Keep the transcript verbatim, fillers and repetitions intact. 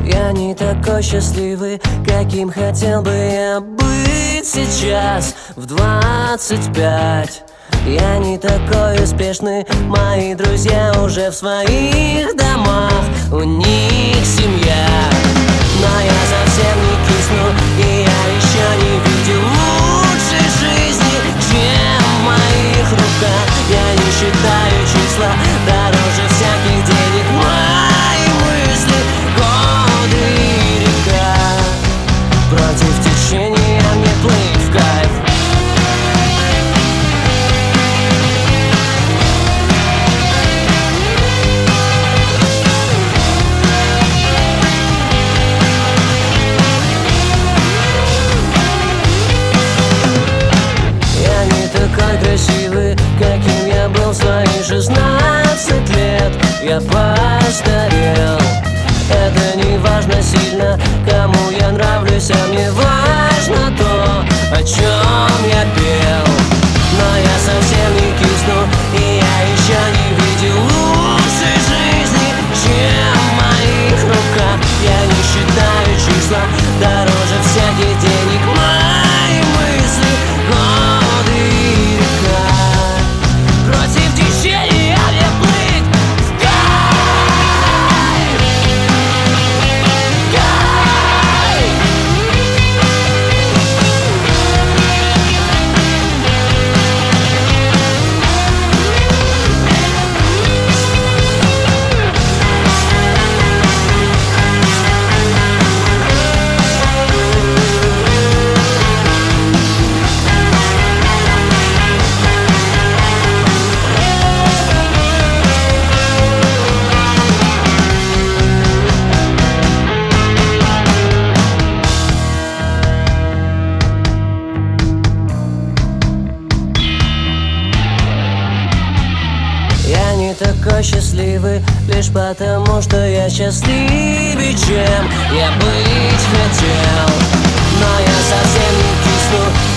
Я не такой счастливый, каким хотел бы я быть сейчас в двадцать пять. Я не такой успешный, мои друзья уже в своих домах, у них семья. Но я совсем не кисну, и я еще не видел лучшей жизни, чем в моих руках. Я не считаю числа, дороже всяких денег мои мысли, годы и река. Против течения мне плыть в кайф. Красивый, каким я был в свои шестнадцать лет. Я постарел. Это не важно сильно, кому я нравлюсь, а мне важно то, о чем я пел. Но я совсем не кисну, и я еще не видел лучшей жизни, чем в моих руках. Я не считаю числа, дороже всяких денег мои мысли, годы и река. Против течения мне плыть в кайф, кайф. Я не такой счастливый, лишь потому, что я счастливее, чем я быть хотел. Но я совсем не кисну,